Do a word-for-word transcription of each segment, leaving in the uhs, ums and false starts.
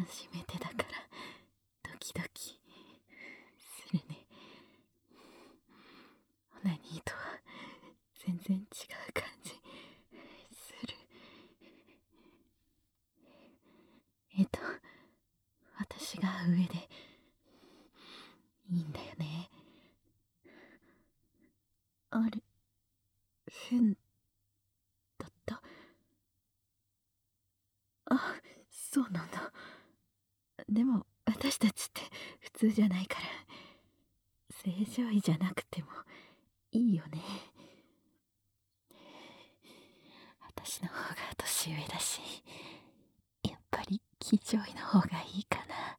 初めてだからドキドキするね。オナニーとは全然違う感じする。えっと私が上でいいんだよね。あれ、変だった？あ、そうなんだ。でも私たちって普通じゃないから正常位じゃなくてもいいよね。私の方が年上だし、やっぱり気上位の方がいいかな。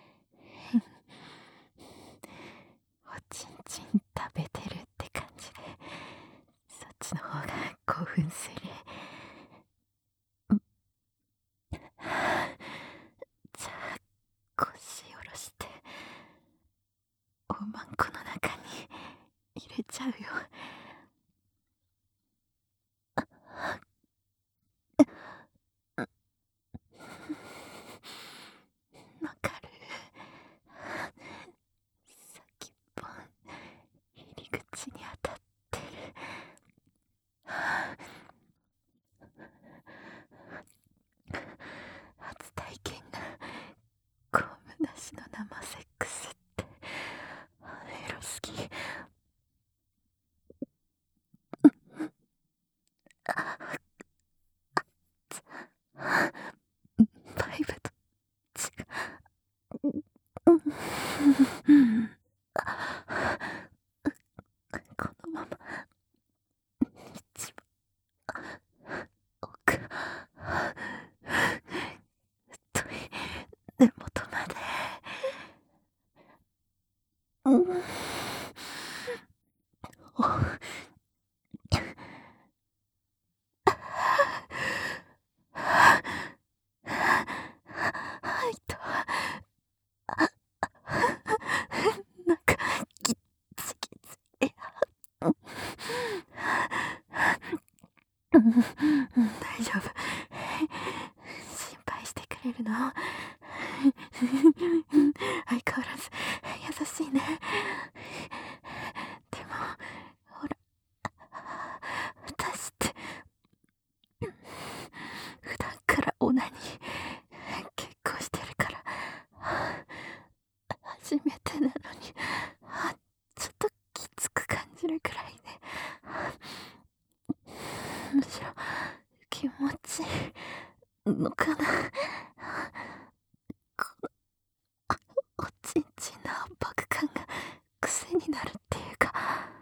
おちんちん食べてるって感じでそっちの方が興奮する。じゃあ腰下ろしておまんこの中に入れちゃうよ。わかる。先っぽ入り口に当たってる。初体験がコームなしの生セックスってエロすぎ。バイブと違う。このまま一番奥太い根元まで。うんはいとなんかギッチギチ。いや大丈夫。心配してくれるの？相変わらず優しいね。でもほら私って普段からオナニー結構してるから初めてなのにちょっときつく感じるくらいで、むしろ気持ちいいのかな。このおちんちんの圧迫感が癖になるっていうか、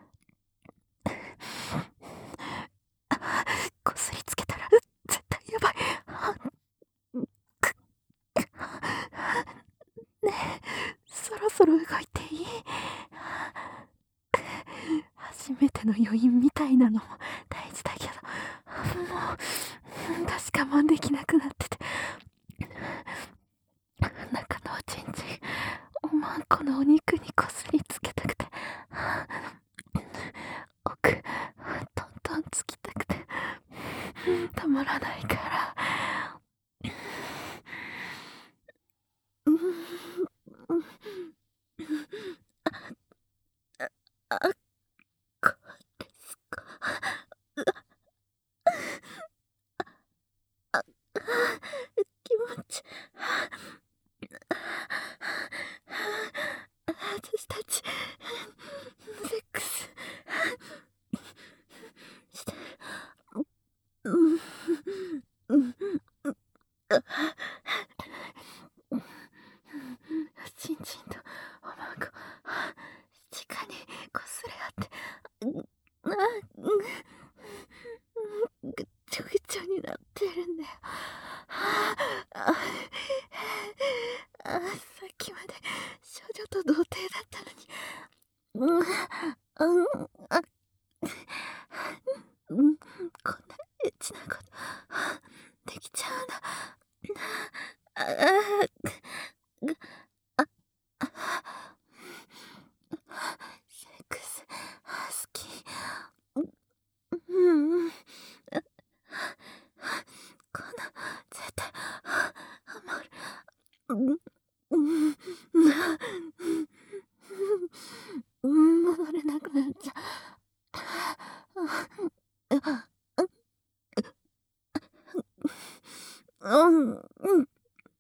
こすりつけたら絶対やばい。ねえ、そろそろ動いていい？初めての余韻みたいなのも大事だけど、もう私我慢できなくなってて、中のおちんちんおまんこのお肉にこすりつけたくて、奥トントンつきたくてたまらないから。うんあ、これすか。あ、気持ち私たちセックスしてる。うんうんちんちんとおまんこ直にこすれ合って、あ、ぐちょぐちょになってるんだよ。あああさっきまで少女と童貞だったのに、うんうんあうん、こんなエッチなことできちゃうんだ。ああああセックス好き。うんうんこんな絶対ハマる。 うん、うん。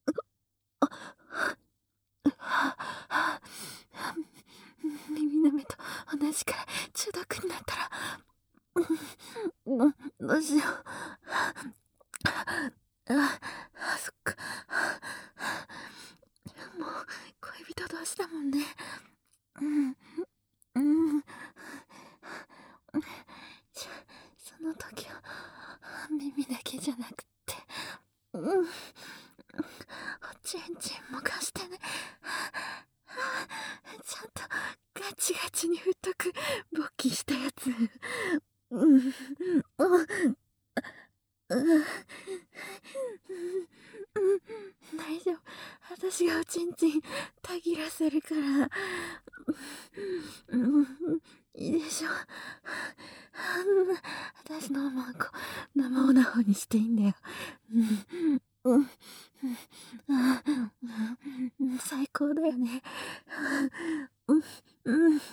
耳舐めと同じくらい中毒になったら、うん、どうしよう。あ、あ、そっか。もう恋人同士だもんね。うん、うん。じゃ、その時は耳だけじゃなくって、うん、おちんちんも貸してね。ちゃんとガチガチに太く勃起したやつ。うん、うん、うん、大丈夫。私がおちんちんたぎらせるから。うん、いいでしょ。あんな、私のおまんこ生オナホにしていいんだよ。うん、うん、うん、最高だよね。うん、うん、も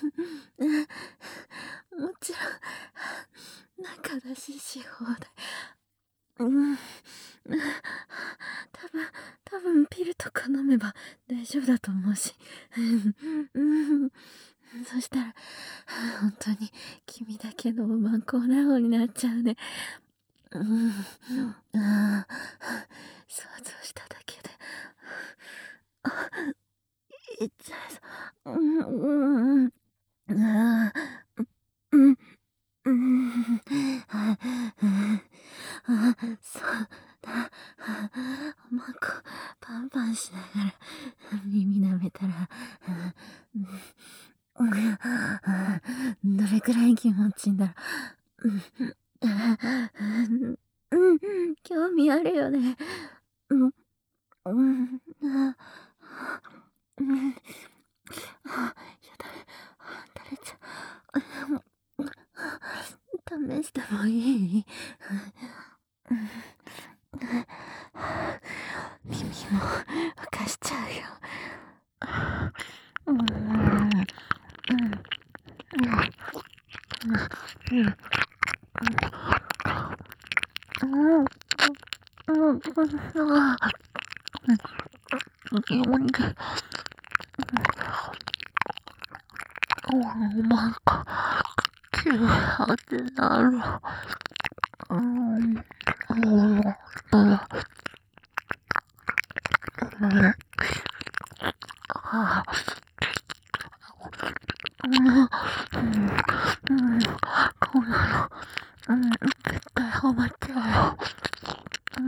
ちろん、仲だしし放題。うん。多分、多分ピルとか飲めば大丈夫だと思うし。うん。そしたら、本当に君だけのおまんこな方になっちゃうね。うん。ああ、想像しただけで。あ、いっちゃいそう。うん、うん、うん。ああ、うん、うん。ああ、そうだ。おまんこパンパンしながら耳舐めたら、うん、どれくらい気持ちいいんだろう。うん、うん、興味あるよね。うん、うん、あ、うん、あ、やだ、垂れちゃう。試してもいい？耳も浮かしちゃうよ。うん、うん、うん、うん。うん、うん、うん、ああ、よんで、おまんこ、きれいってなる。うん、うん、うん、うん、ああ、うん、うん、うん、こんなの、うん、絶対ハマっちゃうよ。うん、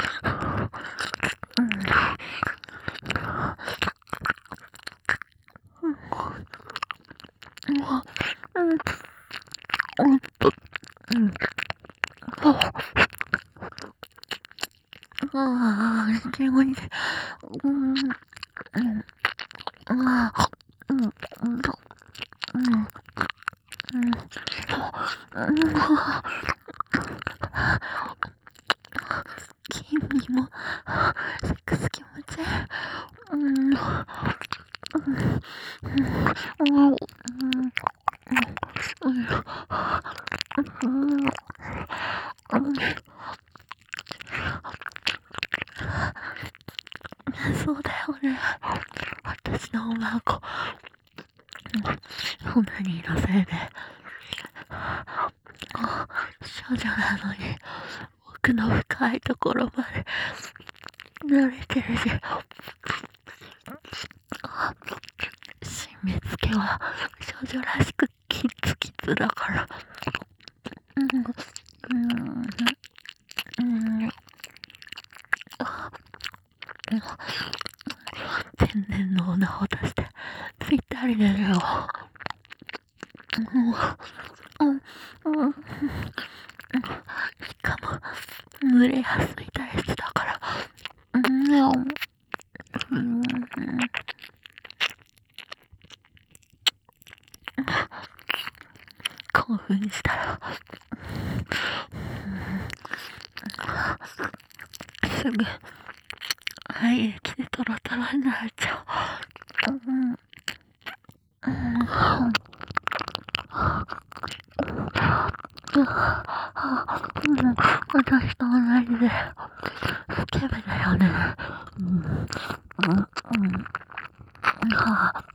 うん、うん、うん、うん、ああ、気持ちいい。うん、うん、ああ、うん、うん、うん、うん、うん、君も、セックス気持ちいい。うん、うん、うん、うん、うん、うん、そうだよね。私のおまんこ、オナニーのせいで、少女なのに、奥の深いところまで慣れてるし、締め付けは少女らしくキツキツだから。うん、うん、うん、天然の女を出してぴったりだよ。うん、うん、しかも濡れやすい体質だから。うん、うん、興奮したらすぐ肺液でトロトロになっちゃう。うん、うん、 ん、私と同じで、スケベだよね。うん、うん、うん、はあ、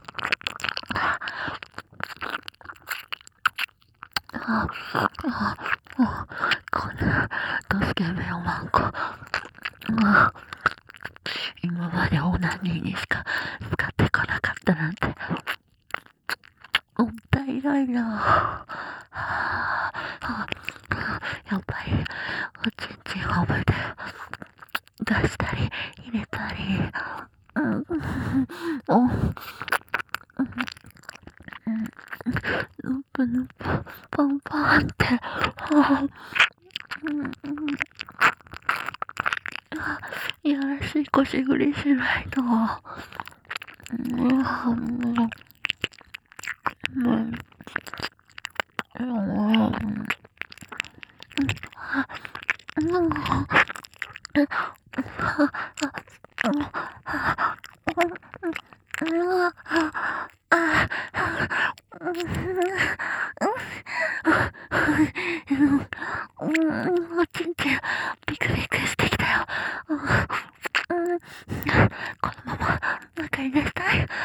あ、あ、あ、これ、ドスケベよ、マンコ。あ、今までオナニーにしか使ってこなかったなんて、もったいないな。はあ、あ、やっぱり、おちんちんを覚えて、出したり、入れたり、うん、お、うん、ぬぷぬぷ、パンパンって、はあ、うん、いやらしい腰振りしないと。うん、うん、うん、おちんちんビクビクしてきたよ。このまま中に入れたい。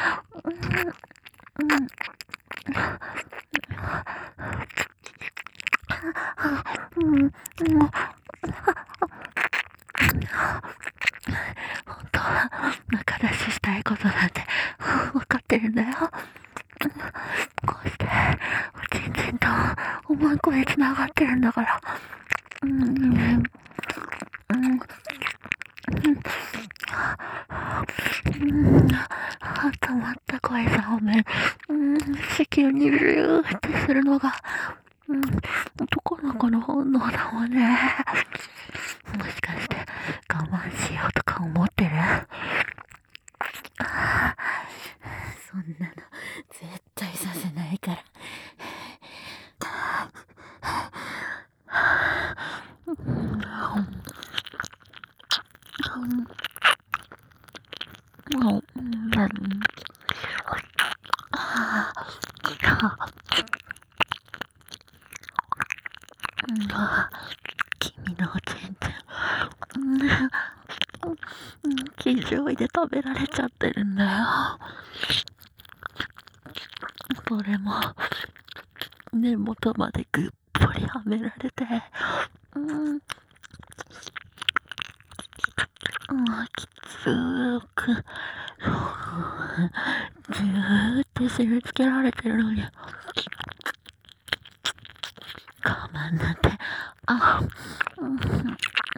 本当は中出ししたいことなんて分かってるんだよ。こうしておちんちんと思い込みつながってるんだから。うん、うん、うん、うん、溜まった声さをね、うん、子宮にビューってするのが、うん、男の子の本能だもんね。もしかして我慢しようとか思ってる？そんなの絶対させないから。君のおちんちん、生醤油で食べられちゃってるんだよ。それも根元までぐっぽりはめられて、うん、うん、きつーくずーっと締め付けられてるのに我慢なんて、あ、うん、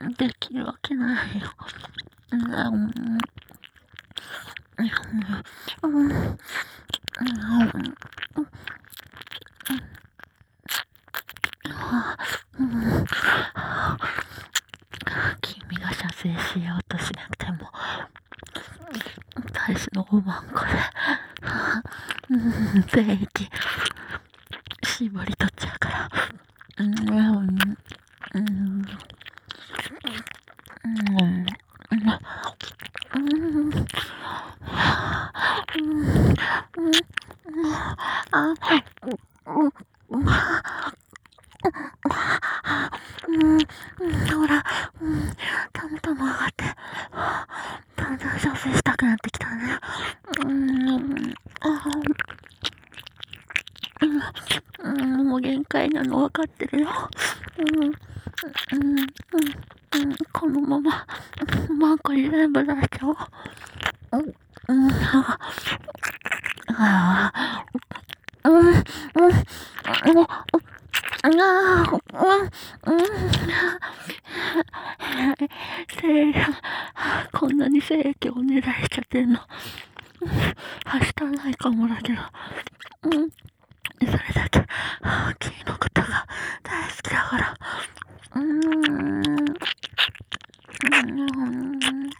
できるわけないよ。うん、うん、うん、うん、君が射精しようとしなくても大志のおまんこで、うん、全域絞り取っちゃうから、うん、うん、うん、うん、ほら、うん、たむたむ上がって、だんだん射精したくなってきたね。うん、うん、もう限界なの分かってるよ。うん、うん、うん、うん、このまま、マンコに全部出しちゃおう。うん、うん、ああ、うん、うん、うん、ああ、うん、うん、せいや、こんなに精液をおねだりしちゃってんの。はしたないかもだけど、うん、それだけ、君のことが大好きだから、うーん、うん、うん、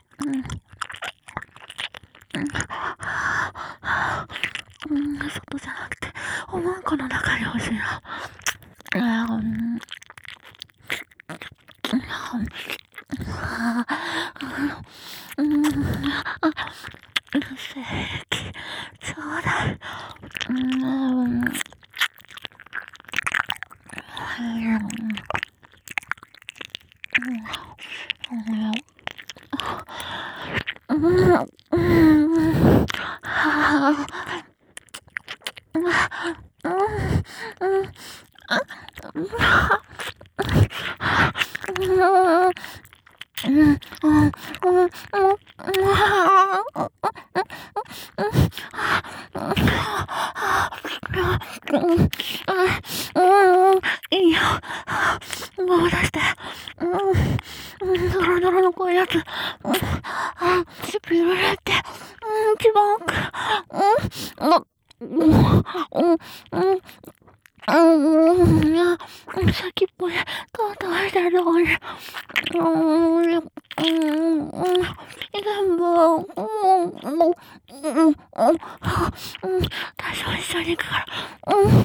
うん、外じゃなくて、おまんこの中に欲しいな。うん、うん、精液、ちょうだい。うん、 いいよ。もう出して。うん。ドロドロのこういうやつ。うん。しびれって。うん。一番奥。うん。うん。うん。うん。うん。いや、先っぽで、とうとうしてるとこに。うん。うん。うん。全部。うん。うん。うん。うん。多少一緒に行くから。うん。うん。うん。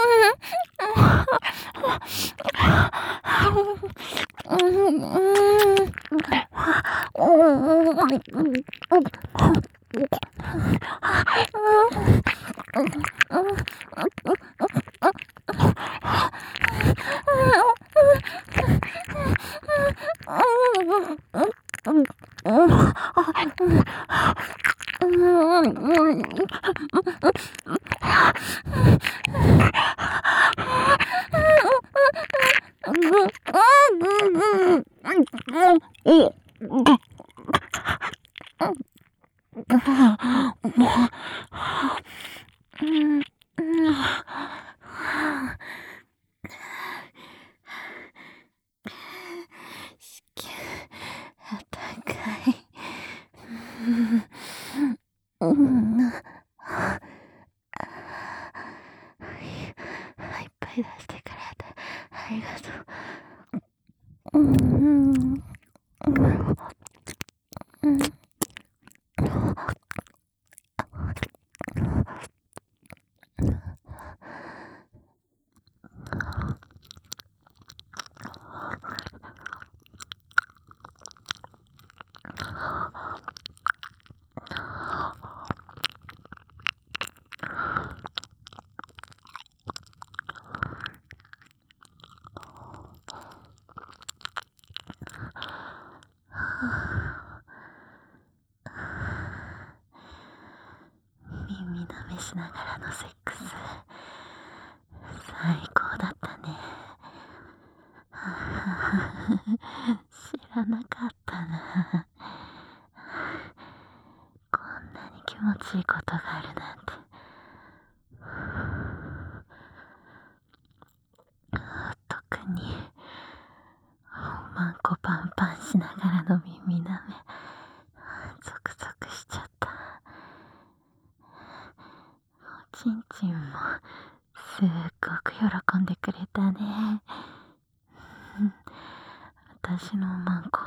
いっぱい出してくれてありがとう。うん。うん。耳舐めしながらのセックス最高だったね。知らなかったな。こんなに気持ちいいことがあるなんて。特におまんこパンパンしながらの耳舐めゾクゾクしちゃった。おちんちんもすっごく喜んでくれたね。私のおまんこ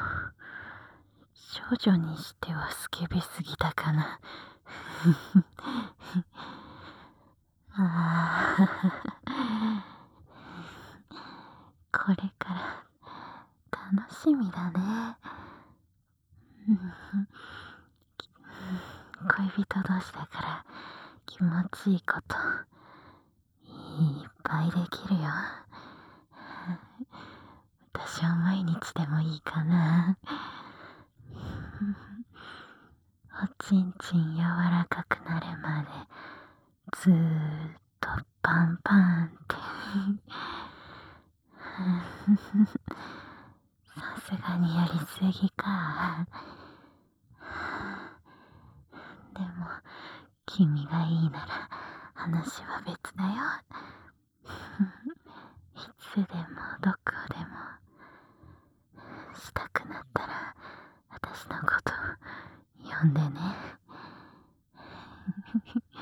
少女にしてはスケベすぎたかな。ああ、これから楽しみだね。恋人同士だから気持ちいいこといっぱいできるよ。私は毎日でもいいかな。おちんちん柔らかくなるまでずーっとパンパンってさすがにやりすぎか。でも君がいいなら話は別だよ。いつでもどこでもしたくなったら私のこと呼んでね。